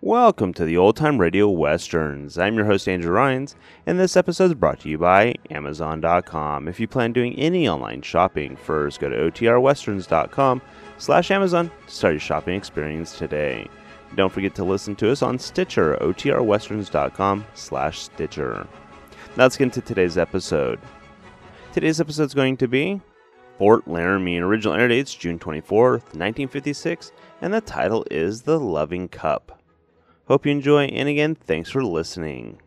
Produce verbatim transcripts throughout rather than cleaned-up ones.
Welcome to the Old Time Radio Westerns. I'm your host, Andrew Rhines, and this episode is brought to you by Amazon dot com. If you plan doing any online shopping, first go to O T R westerns dot com slash Amazon to start your shopping experience today. Don't forget to listen to us on Stitcher, O T R westerns dot com slash Stitcher. Now let's get into today's episode. Today's episode is going to be Fort Laramie, and original air date's June twenty-fourth, nineteen fifty-six, and the title is The Loving Cup. Hope you enjoy, and again, thanks for listening.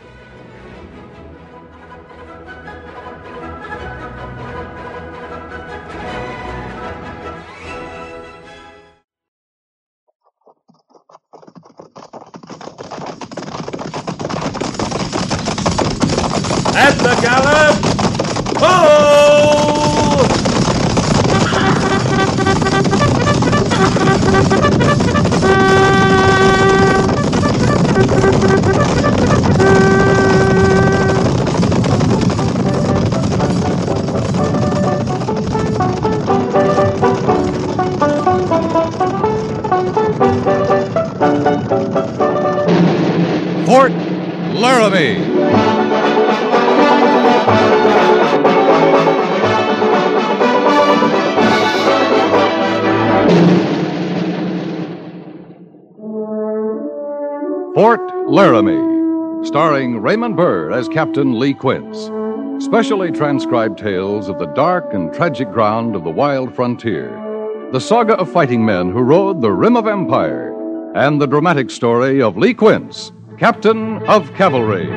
At the gallop! Oh! Fort Laramie. Fort Laramie, starring Raymond Burr as Captain Lee Quince. Specially transcribed tales of the dark and tragic ground of the wild frontier, the saga of fighting men who rode the rim of empire, and the dramatic story of Lee Quince, Captain of Cavalry.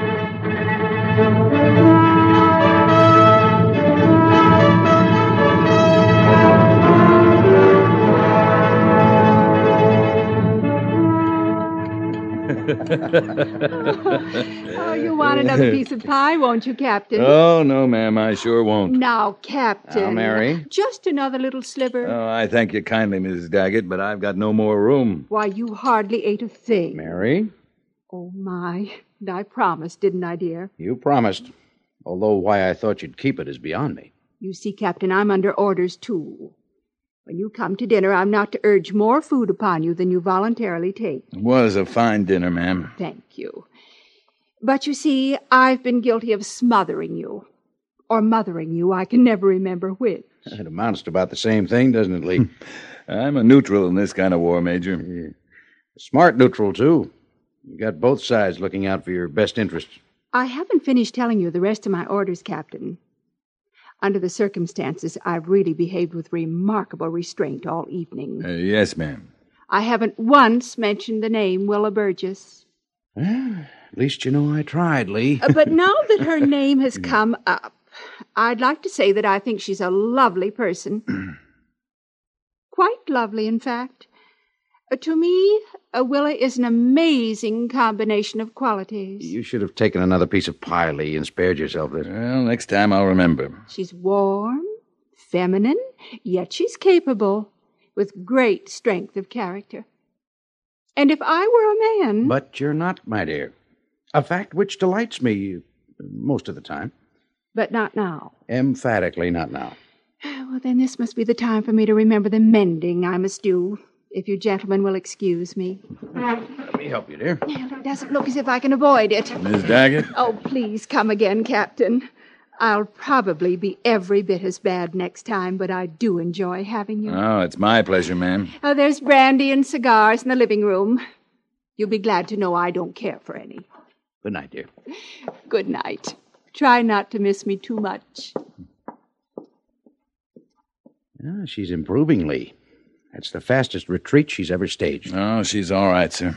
Oh, you want another piece of pie, won't you, Captain? Oh, no, ma'am, I sure won't. Now, Captain. Now, Mary. Just another little sliver. Oh, I thank you kindly, Missus Daggett, but I've got no more room. Why, you hardly ate a thing. Mary? Oh, my. I promised, didn't I, dear? You promised. Although why I thought you'd keep it is beyond me. You see, Captain, I'm under orders, too. When you come to dinner, I'm not to urge more food upon you than you voluntarily take. It was a fine dinner, ma'am. Thank you. But you see, I've been guilty of smothering you. Or mothering you. I can never remember which. It amounts to about the same thing, doesn't it, Lee? I'm a neutral in this kind of war, Major. Yeah. Smart neutral, too. You got both sides looking out for your best interests. I haven't finished telling you the rest of my orders, Captain. Under the circumstances, I've really behaved with remarkable restraint all evening. Uh, yes, ma'am. I haven't once mentioned the name Willa Burgess. Well, at least you know I tried, Lee. Uh, but now that her name has come up, I'd like to say that I think she's a lovely person. Quite lovely, in fact. Uh, to me, uh, Willa is an amazing combination of qualities. You should have taken another piece of pie, Lee, and spared yourself this. Well, next time I'll remember. She's warm, feminine, yet she's capable, with great strength of character. And if I were a man... But you're not, my dear. A fact which delights me most of the time. But not now. Emphatically not now. Well, then this must be the time for me to remember the mending I must do, if you gentlemen will excuse me. Let me help you, dear. It doesn't look as if I can avoid it. Miss Daggett? Oh, please come again, Captain. I'll probably be every bit as bad next time, but I do enjoy having you. Oh, it's my pleasure, ma'am. Oh, there's brandy and cigars in the living room. You'll be glad to know I don't care for any. Good night, dear. Good night. Try not to miss me too much. Ah, she's improving, Lee. That's the fastest retreat she's ever staged. Oh, she's all right, sir.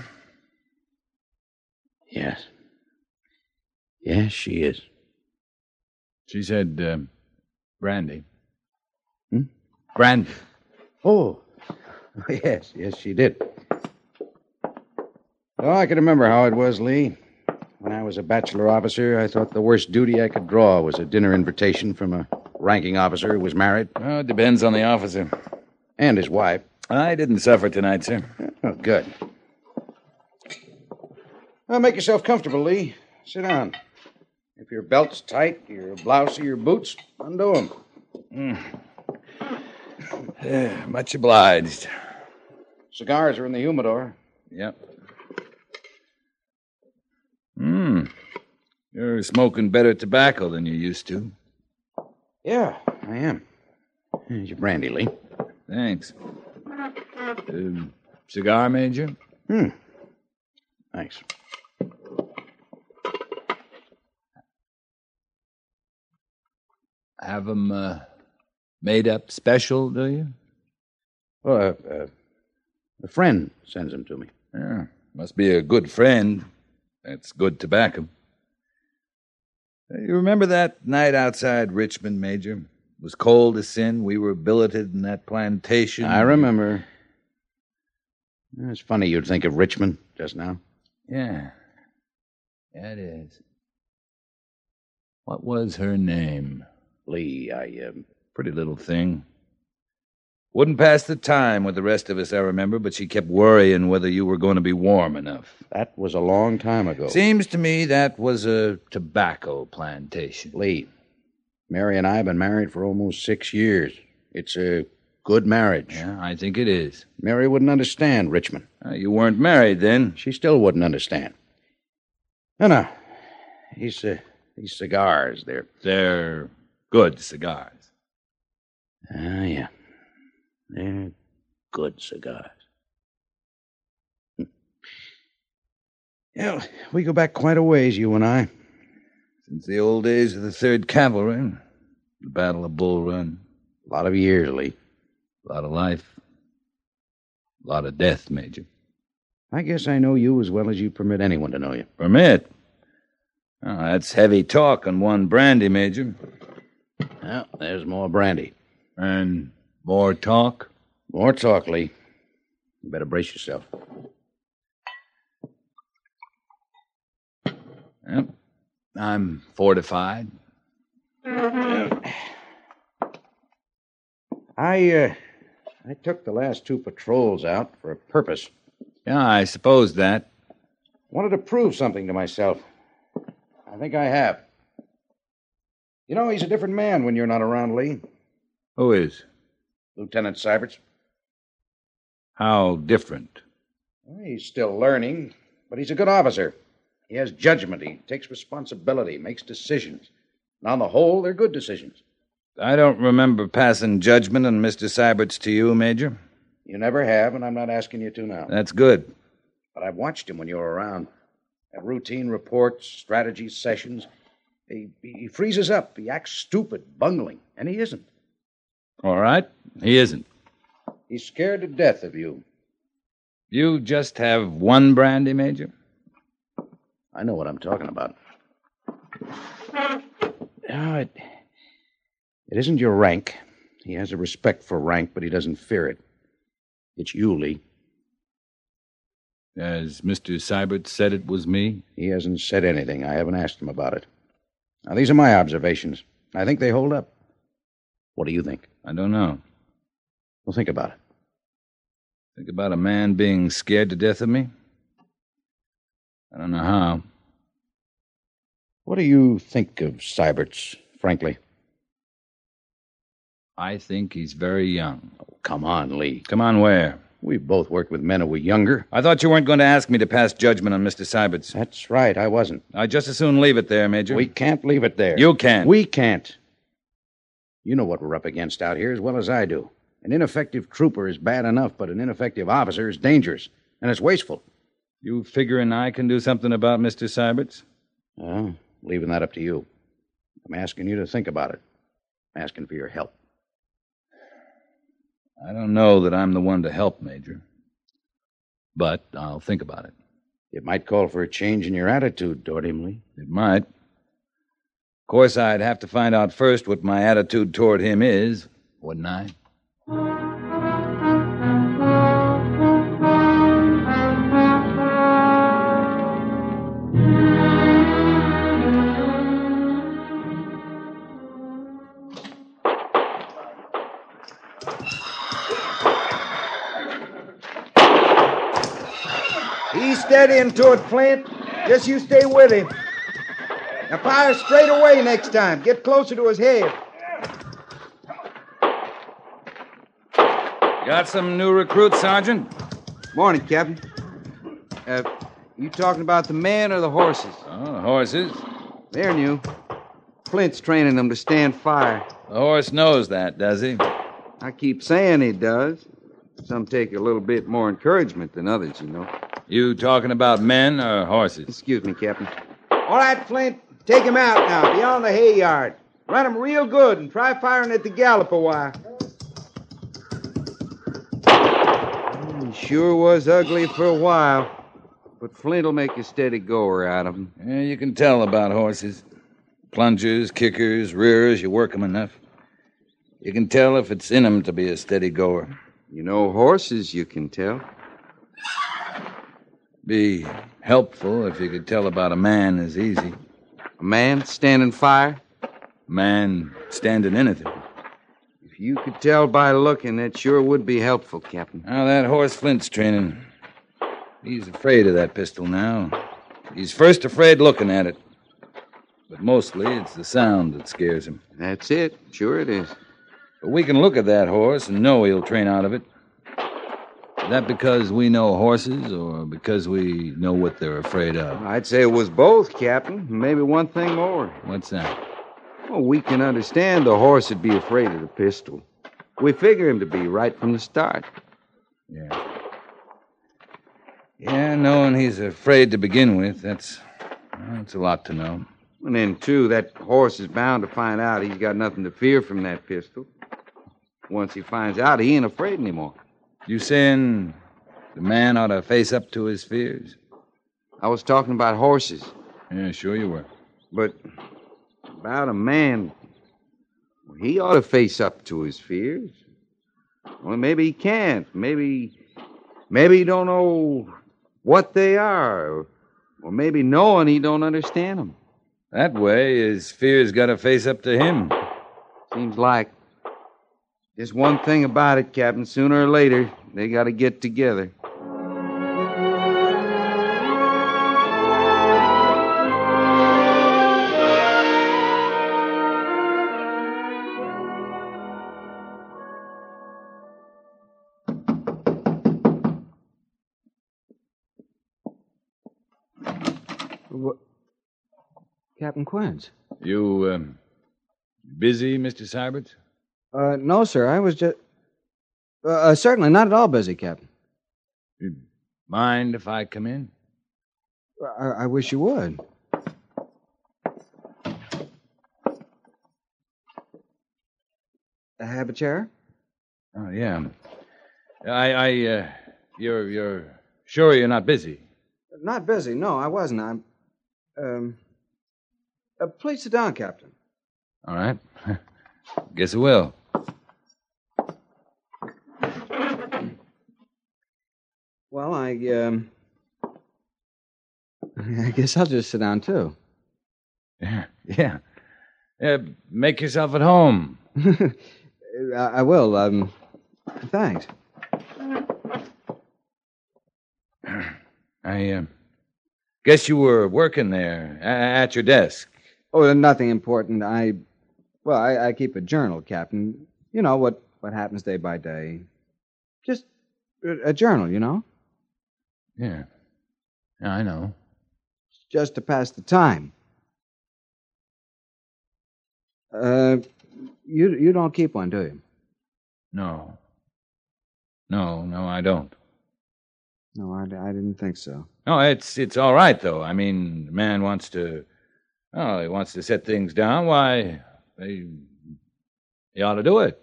Yes. Yes, she is. She said, uh, brandy. Hmm? Brandy. Oh, yes, yes, she did. Oh, I can remember how it was, Lee. When I was a bachelor officer, I thought the worst duty I could draw was a dinner invitation from a ranking officer who was married. Oh, it depends on the officer. And his wife. I didn't suffer tonight, sir. Oh, good. Well, make yourself comfortable, Lee. Sit down. If your belt's tight, your blouse or your boots, undo them. Mm. Yeah, much obliged. Cigars are in the humidor. Yep. You're smoking better tobacco than you used to. Yeah, I am. Here's your brandy, Lee. Thanks. Uh, cigar, Major? Hmm. Thanks. Have 'em uh, made up special, do you? Well, uh, uh, a friend sends them to me. Yeah, must be a good friend. That's good tobacco. Uh, You remember that night outside Richmond, Major? It was cold as sin. We were billeted in that plantation. I remember. It's funny you'd think of Richmond just now. Yeah. Yeah, it is. What was her name? Lee, I, um... Pretty little thing. Wouldn't pass the time with the rest of us, I remember, but she kept worrying whether you were going to be warm enough. That was a long time ago. Seems to me that was a tobacco plantation. Lee, Mary and I have been married for almost six years. It's a good marriage. Yeah, I think it is. Mary wouldn't understand Richmond. Uh, you weren't married then. She still wouldn't understand. No, no. These, uh, these cigars, they're... They're good cigars. Ah, yeah. They're good cigars. Yeah, we go back quite a ways, you and I. Since the old days of the third Cavalry, the Battle of Bull Run. A lot of years, Lee. A lot of life. A lot of death, Major. I guess I know you as well as you permit anyone to know you. Permit? Oh, that's heavy talk on one brandy, Major. Well, there's more brandy. And more talk? More talk, Lee. You better brace yourself. Yep. I'm fortified. I, uh, I took the last two patrols out for a purpose. Yeah, I suppose that. Wanted to prove something to myself. I think I have. You know, he's a different man when you're not around, Lee. Who is? Lieutenant Syberts. How different? Well, he's still learning, but he's a good officer. He has judgment. He takes responsibility, makes decisions. And on the whole, they're good decisions. I don't remember passing judgment on Mister Syberts to you, Major. You never have, and I'm not asking you to now. That's good. But I've watched him when you were around. At routine reports, strategy sessions. He, he freezes up. He acts stupid, bungling, and he isn't. All right. He isn't. He's scared to death of you. You just have one brandy, Major? I know what I'm talking about. No, it, it isn't your rank. He has a respect for rank, but he doesn't fear it. It's you, Lee. As Mister Syberts said it was me? He hasn't said anything. I haven't asked him about it. Now, these are my observations. I think they hold up. What do you think? I don't know. Well, think about it. Think about a man being scared to death of me? I don't know how. What do you think of Syberts, frankly? I think he's very young. Oh, come on, Lee. Come on, where? We've both worked with men who were younger. I thought you weren't going to ask me to pass judgment on Mister Syberts. That's right, I wasn't. I'd just as soon leave it there, Major. We can't leave it there. You can't. We can't. You know what we're up against out here as well as I do. An ineffective trooper is bad enough, but an ineffective officer is dangerous, and it's wasteful. You figuring I can do something about Mister Syberts? Well, leaving that up to you. I'm asking you to think about it. I'm asking for your help. I don't know that I'm the one to help, Major. But I'll think about it. It might call for a change in your attitude toward him, Lee. It might. Of course, I'd have to find out first what my attitude toward him is, wouldn't I? He's steadying toward Flint. Just you stay with him. Now fire straight away next time. Get closer to his head. Got some new recruits, Sergeant? Morning, Captain. Uh, you talking about the men or the horses? Oh, horses. They're new. Flint's training them to stand fire. The horse knows that, does he? I keep saying he does. Some take a little bit more encouragement than others, you know. You talking about men or horses? Excuse me, Captain. All right, Flint. Take him out now, beyond the hay yard. Run him real good and try firing at the gallop a while. He sure was ugly for a while. But Flint'll make a steady goer out of him. Yeah, you can tell about horses. Plungers, kickers, rears, you work 'em enough. You can tell if it's in 'em to be a steady goer. You know horses, you can tell. Be helpful if you could tell about a man as easy. A man standing fire? A man standing anything. If you could tell by looking, that sure would be helpful, Captain. Now, that horse Flint's training, he's afraid of that pistol now. He's first afraid looking at it. But mostly it's the sound that scares him. That's it. Sure it is. But we can look at that horse and know he'll train out of it. Is that because we know horses or because we know what they're afraid of? I'd say it was both, Captain. Maybe one thing more. What's that? Well, we can understand the horse would be afraid of the pistol. We figure him to be right from the start. Yeah. Yeah, knowing he's afraid to begin with, that's, well, that's a lot to know. And then, too, that horse is bound to find out he's got nothing to fear from that pistol. Once he finds out, he ain't afraid anymore. You saying the man ought to face up to his fears? I was talking about horses. Yeah, sure you were. But about a man, well, he ought to face up to his fears. Well, maybe he can't. Maybe, maybe he don't know what they are. Or, or maybe knowing he don't understand them. That way, his fears got to face up to him. Seems like. Just one thing about it, Captain. Sooner or later, they got to get together. What? Captain Quince. You, um, busy, Mister Syberts? Uh, no, sir. I was just... Uh, uh, certainly not at all busy, Captain. You mind if I come in? I, I wish you would. Have a chair? Oh, yeah. I, I, uh, you're, you're sure you're not busy? Not busy. No, I wasn't. I'm, um... Uh, please sit down, Captain. All right. Guess I will. Well, I, um... I guess I'll just sit down, too. Yeah, yeah. Yeah, make yourself at home. I, I will, um... Thanks. I, uh... guess you were working there, a- at your desk. Oh, nothing important. I... Well, I, I keep a journal, Captain. You know, what, what happens day by day. Just a, a journal, you know? Yeah. Yeah, I know. Just to pass the time. Uh, you you don't keep one, do you? No. No, no, I don't. No, I, I didn't think so. No, it's it's all right, though. I mean, the man wants to... Oh, he wants to set things down. Why, he, he ought to do it.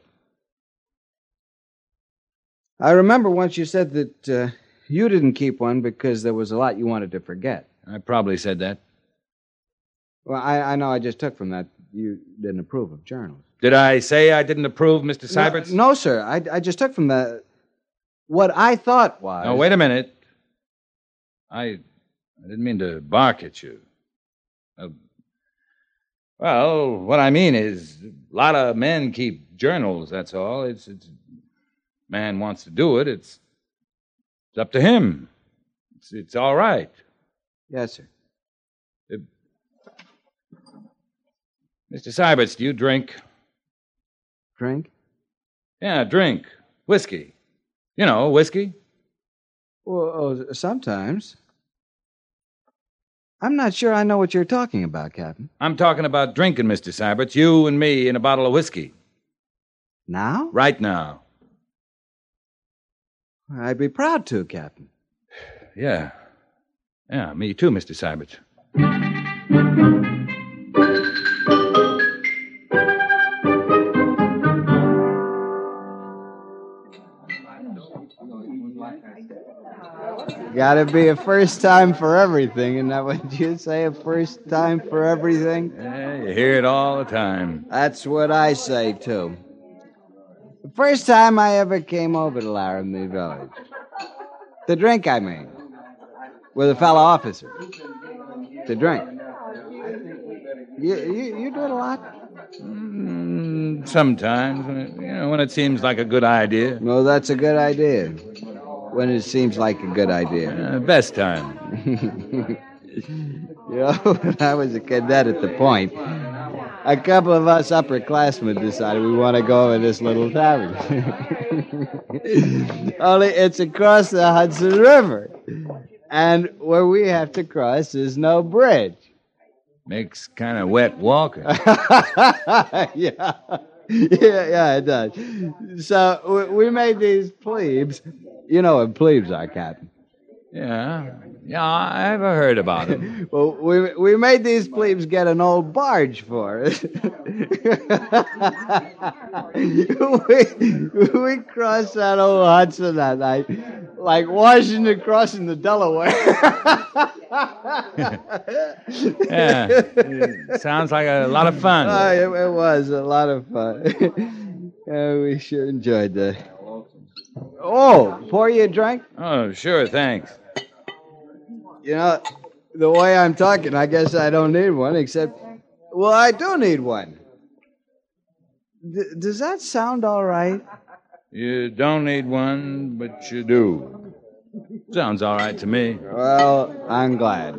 I remember once you said that uh, you didn't keep one because there was a lot you wanted to forget. I probably said that. Well, I, I know I just took from that you didn't approve of journals. Did I say I didn't approve, Mister Syberts? No, no, sir. I, I just took from that what I thought was... No, wait a minute. I, I didn't mean to bark at you. Uh, well, what I mean is, a lot of men keep journals, that's all. It's, it's man wants to do it, it's, it's up to him. It's, it's all right. Yes, sir. Uh, Mister Syberts, do you drink? Drink? Yeah, drink. Whiskey. You know, whiskey. Well, oh, sometimes. I'm not sure I know what you're talking about, Captain. I'm talking about drinking, Mister Syberts. You and me in a bottle of whiskey. Now? Right now. I'd be proud to, Captain. Yeah. Yeah, me too, Mister Syberts. Gotta be a first time for everything, isn't that what you say? A first time for everything? Yeah, you hear it all the time. That's what I say, too. The first time I ever came over to Laramie Village. To drink, I mean. With a fellow officer. To drink. You, you, you do it a lot? Mm, sometimes, when it, you know, when it seems like a good idea. No, that's a good idea. When it seems like a good idea. Uh, best time. You know, when I was a cadet at the point, a couple of us upperclassmen decided we want to go in this little tavern. Only it's across the Hudson River. And where we have to cross is no bridge. Makes kind of wet walking. yeah. yeah, yeah, it does. So we, we made these plebes. You know what plebes are, Captain. Yeah, yeah, I've heard about them. Well, we we made these plebes get an old barge for us. we, we crossed that old Hudson that night, like Washington crossing the Delaware. Yeah, it sounds like a lot of fun. Oh, it, it was a lot of fun. Yeah, we sure enjoyed that. Oh, pour you a drink? Oh, sure, thanks. You know, the way I'm talking, I guess I don't need one, except, well, I do need one. D- does that sound all right? You don't need one, but you do. Sounds all right to me. Well, I'm glad.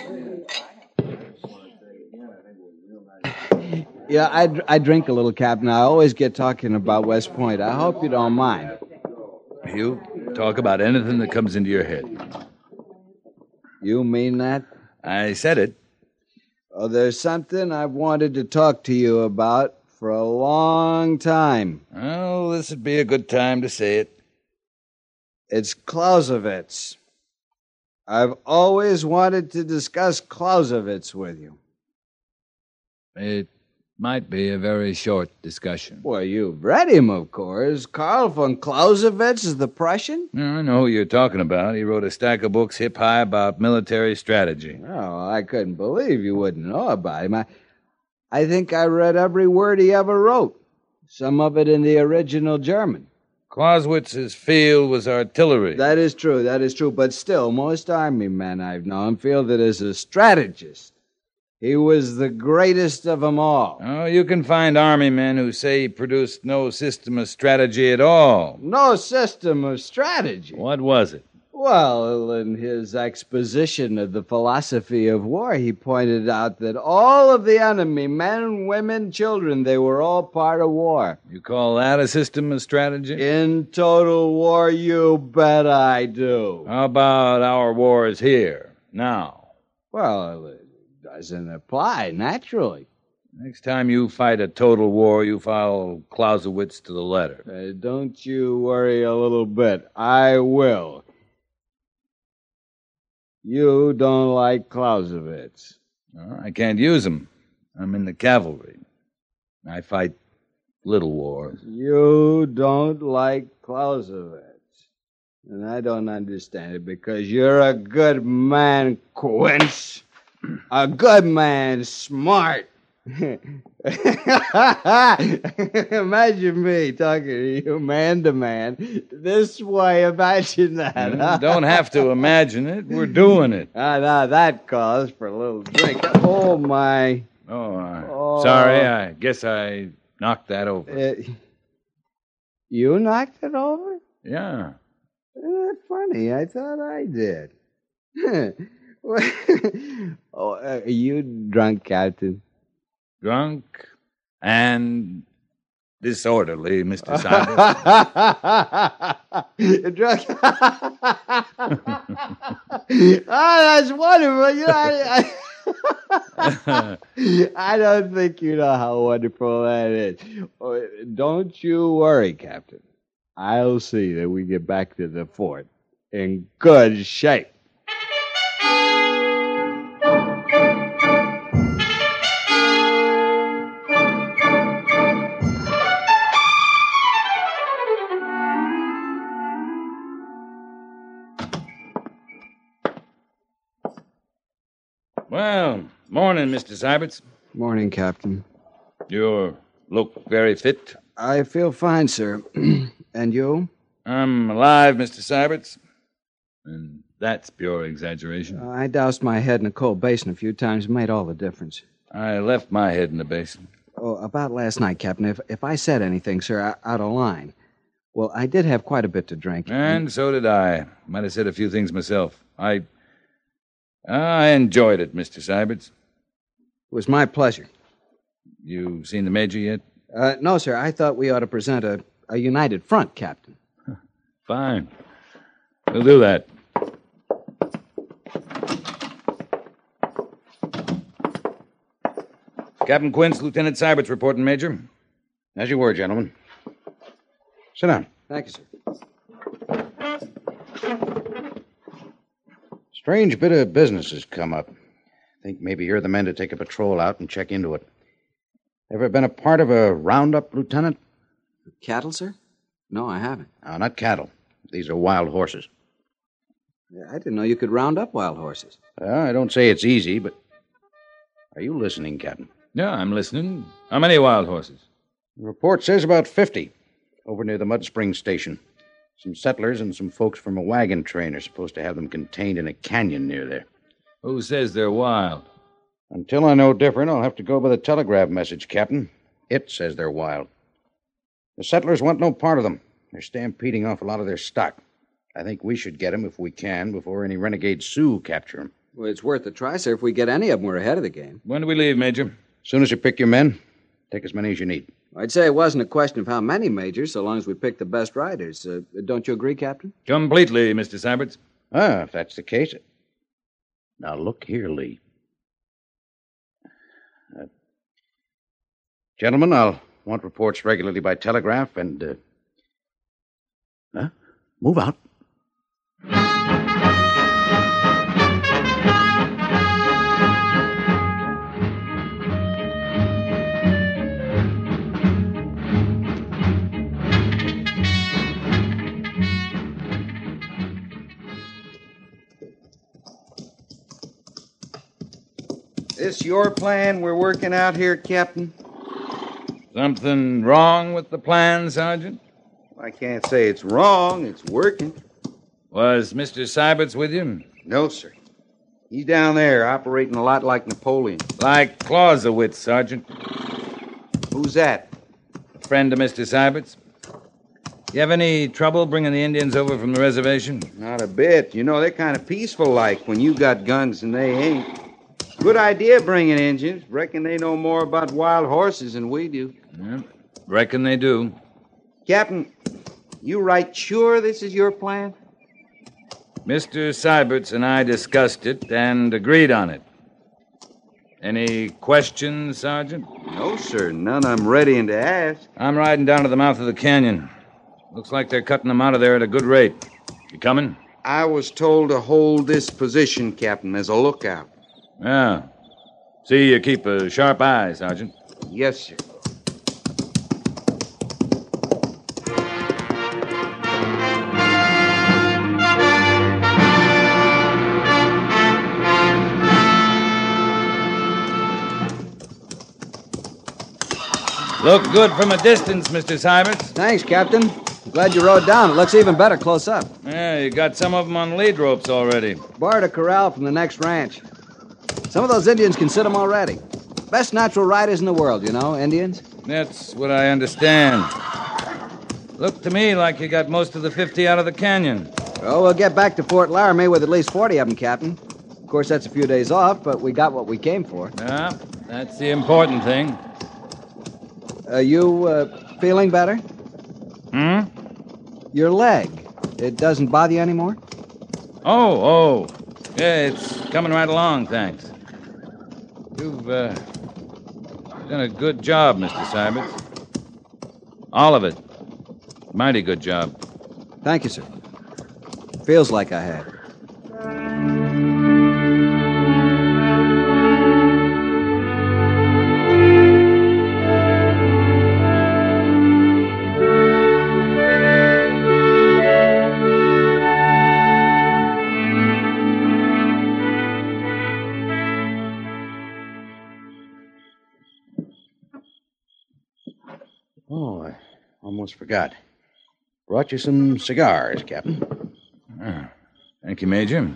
Yeah, I, I drink a little, Captain. I always get talking about West Point. I hope you don't mind. You talk about anything that comes into your head. You mean that? I said it. Oh, there's something I've wanted to talk to you about for a long time. Oh, this would be a good time to say it. It's Clausewitz. I've always wanted to discuss Clausewitz with you. It might be a very short discussion. Well, you've read him, of course. Karl von Clausewitz is the Prussian? I know who you're talking about. He wrote a stack of books hip high about military strategy. Oh, I couldn't believe you wouldn't know about him. I, I think I read every word he ever wrote, some of it in the original German. Clausewitz's field was artillery. That is true, that is true. But still, most army men I've known feel that as a strategist, he was the greatest of them all. Oh, you can find army men who say he produced no system of strategy at all. No system of strategy? What was it? Well, in his exposition of the philosophy of war, he pointed out that all of the enemy, men, women, children, they were all part of war. You call that a system of strategy? In total war, you bet I do. How about our wars here, now? Well, it doesn't apply, naturally. Next time you fight a total war, you follow Clausewitz to the letter. Uh, don't you worry a little bit. I will. You don't like Clausewitz. No, I can't use him. I'm in the cavalry. I fight little wars. You don't like Clausewitz. And I don't understand it because you're a good man, Quince. A good man, smart. Imagine me talking to you man to man this way. Imagine that. Huh? Don't have to imagine it. We're doing it. Ah, now that calls for a little drink. Oh, my. Oh, uh, oh. Sorry. I guess I knocked that over. Uh, you knocked it over? Yeah. Isn't that funny? I thought I did. Oh, uh, are you drunk, Captain? Drunk and disorderly, Mister Cybers. Drunk. Oh, that's wonderful. You know, I, I, I don't think you know how wonderful that is. Oh, don't you worry, Captain. I'll see that we get back to the fort in good shape. Well, morning, Mister Syberts. Morning, Captain. You look very fit. I feel fine, sir. And you? I'm alive, Mister Syberts. And that's pure exaggeration. I doused my head in a cold basin a few times. It made all the difference. I left my head in the basin. Oh, about last night, Captain. If if I said anything, sir, out of line. Well, I did have quite a bit to drink. And so did I. Might have said a few things myself. I... I enjoyed it, Mister Syberts. It was my pleasure. You seen the Major yet? Uh, no, sir. I thought we ought to present a, a united front, Captain. Fine. We'll do that. Captain Quince, Lieutenant Syberts reporting, Major. As you were, gentlemen. Sit down. Thank you, sir. Strange bit of business has come up. Think maybe you're the men to take a patrol out and check into it. Ever been a part of a roundup, Lieutenant? Cattle, sir? No, I haven't. No, not cattle. These are wild horses. Yeah, I didn't know you could round up wild horses. Uh, I don't say it's easy, but... Are you listening, Captain? Yeah, I'm listening. How many wild horses? The report says about fifty. Over near the Mud Spring Station. Some settlers and some folks from a wagon train are supposed to have them contained in a canyon near there. Who says they're wild? Until I know different, I'll have to go by the telegraph message, Captain. It says they're wild. The settlers want no part of them. They're stampeding off a lot of their stock. I think we should get them if we can before any renegade Sioux capture them. Well, it's worth a try, sir. If we get any of them, we're ahead of the game. When do we leave, Major? As soon as you pick your men, take as many as you need. I'd say it wasn't a question of how many, Major, so long as we pick the best riders. Uh, don't you agree, Captain? Completely, Mister Syberts. Ah, if that's the case. Now, look here, Lee. Uh, gentlemen, I'll want reports regularly by telegraph and... Uh, huh? Move out. This your plan we're working out here, Captain? Something wrong with the plan, Sergeant? I can't say it's wrong. It's working. Was Mister Syberts with you? No, sir. He's down there operating a lot like Napoleon. Like Clausewitz, Sergeant. Who's that? A friend of Mister Syberts. You have any trouble bringing the Indians over from the reservation? Not a bit. You know, they're kind of peaceful like when you got guns and they ain't. Good idea bringing Indians. Reckon they know more about wild horses than we do. Yeah, reckon they do. Captain, you right sure this is your plan? Mister Syberts and I discussed it and agreed on it. Any questions, Sergeant? No, sir. None I'm readying to ask. I'm riding down to the mouth of the canyon. Looks like they're cutting them out of there at a good rate. You coming? I was told to hold this position, Captain, as a lookout. Yeah. See you keep a sharp eye, Sergeant. Yes, sir. Look good from a distance, Mister Syberts. Thanks, Captain. Glad you rode down. It looks even better close up. Yeah, you got some of them on lead ropes already. Borrowed a corral from the next ranch. Some of those Indians can sit them already. Best natural riders in the world, you know, Indians. That's what I understand. Looked to me like you got most of the fifty out of the canyon. Oh, we'll get back to Fort Laramie with at least forty of them, Captain. Of course, that's a few days off, but we got what we came for. Yeah, that's the important thing. Uh, you, uh, Feeling better? Hmm? Your leg. It doesn't bother you anymore? Oh, oh. Yeah, it's coming right along, thanks. You've, uh, done a good job, Mister Syberts. All of it. Mighty good job. Thank you, sir. Feels like I had. Oh, I almost forgot. Brought you some cigars, Captain. Oh, thank you, Major.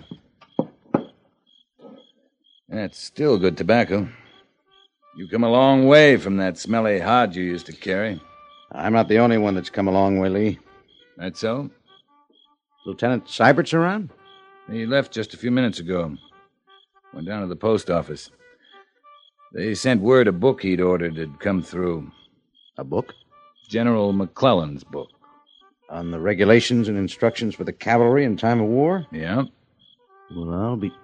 That's still good tobacco. You've come a long way from that smelly hod you used to carry. I'm not the only one that's come a long way, Lee. That so? Lieutenant Syberts around? He left just a few minutes ago. Went down to the post office. They sent word a book he'd ordered had come through. A book? General McClellan's book. On the regulations and instructions for the cavalry in time of war? Yeah. Well, I'll be...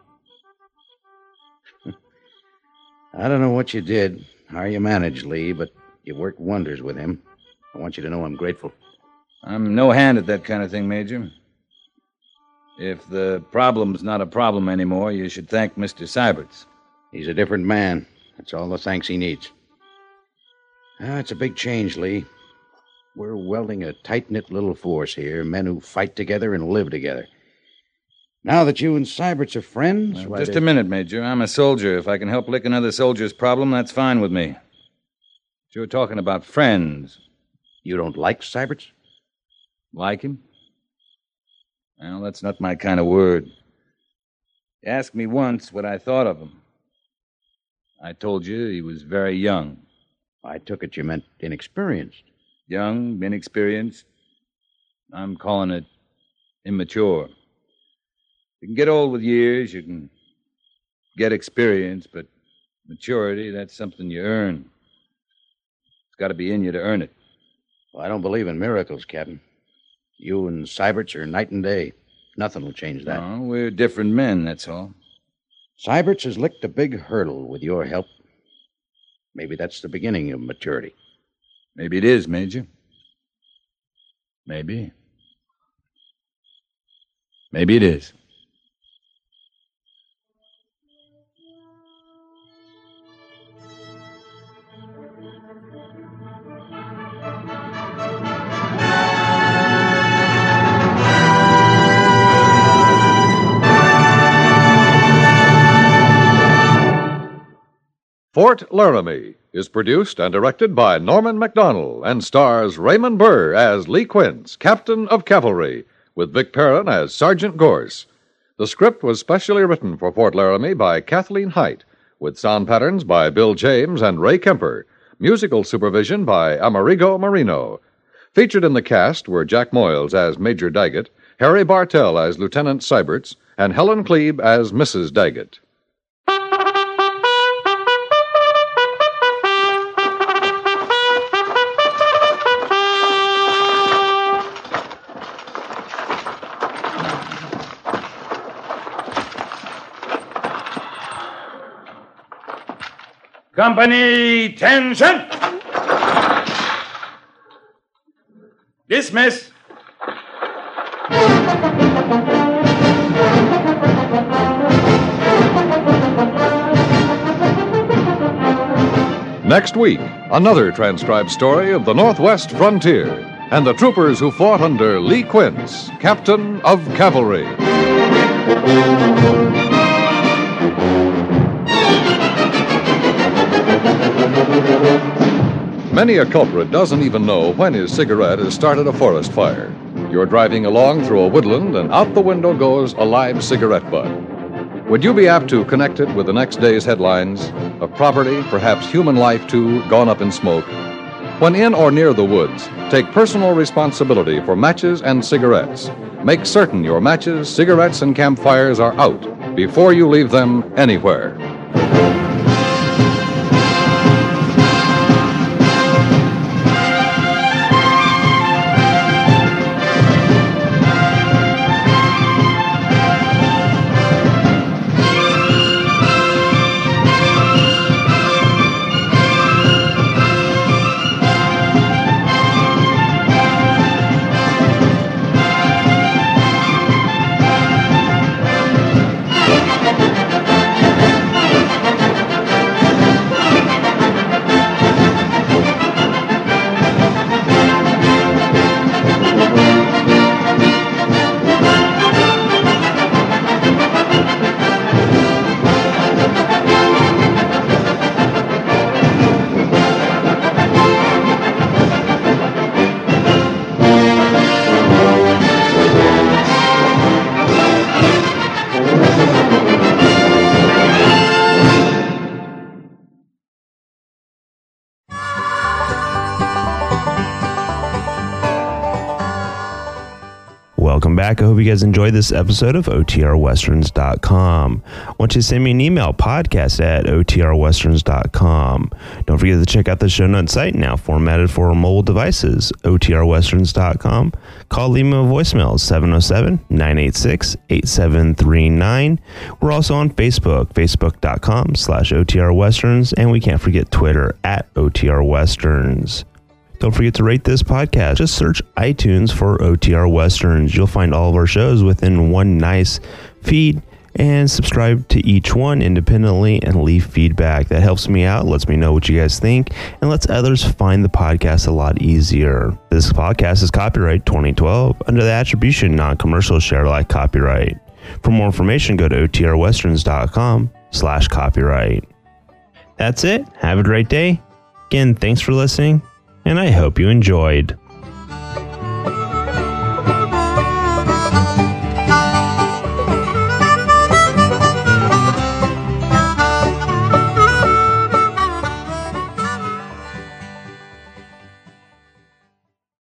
I don't know what you did, how you managed, Lee, but you worked wonders with him. I want you to know I'm grateful. I'm no hand at that kind of thing, Major. If the problem's not a problem anymore, you should thank Mister Syberts. He's a different man. That's all the thanks he needs. Ah, it's a big change, Lee. We're welding a tight-knit little force here, men who fight together and live together. Now that you and Syberts are friends... Well, why just they... a minute, Major. I'm a soldier. If I can help lick another soldier's problem, that's fine with me. But you're talking about friends. You don't like Syberts? Like him? Well, that's not my kind of word. You asked me once what I thought of him. I told you he was very young. I took it you meant inexperienced. Young, inexperienced. I'm calling it immature. You can get old with years, you can get experience, but maturity, that's something you earn. It's got to be in you to earn it. Well, I don't believe in miracles, Captain. You and Syberts are night and day. Nothing will change that. No, we're different men, that's all. Syberts has licked a big hurdle with your help. Maybe that's the beginning of maturity. Maybe it is, Major. Maybe. Maybe it is. Fort Laramie is produced and directed by Norman Macdonnell and stars Raymond Burr as Lee Quince, Captain of Cavalry, with Vic Perrin as Sergeant Gorse. The script was specially written for Fort Laramie by Kathleen Height, with sound patterns by Bill James and Ray Kemper, musical supervision by Amerigo Marino. Featured in the cast were Jack Moyles as Major Daggett, Harry Bartell as Lieutenant Syberts, and Helen Klebe as Missus Daggett. Company, tension! Dismiss! Next week, another transcribed story of the Northwest frontier and the troopers who fought under Lee Quince, Captain of Cavalry. Many a culprit doesn't even know when his cigarette has started a forest fire. You're driving along through a woodland, and out the window goes a live cigarette butt. Would you be apt to connect it with the next day's headlines of property, perhaps human life too, gone up in smoke? When in or near the woods, take personal responsibility for matches and cigarettes. Make certain your matches, cigarettes, and campfires are out before you leave them anywhere. back. I hope you guys enjoyed this episode of O T R westerns dot com. I want you to send me an email, podcast at O T R westerns dot com. Don't forget to check out the show notes site, now formatted for mobile devices, O T R westerns dot com. Call, leave me a voicemail, seven oh seven, nine eight six, eight seven three nine. We're also on Facebook, facebook.com slash OTR Westerns, and we can't forget Twitter at O T R Westerns. Don't forget to rate this podcast. Just search iTunes for O T R Westerns. You'll find all of our shows within one nice feed, and subscribe to each one independently and leave feedback. That helps me out, lets me know what you guys think, and lets others find the podcast a lot easier. This podcast is copyright twenty twelve under the attribution non-commercial share alike copyright. For more information, go to O T R westerns dot com slash copyright. That's it. Have a great day. Again, thanks for listening, and I hope you enjoyed.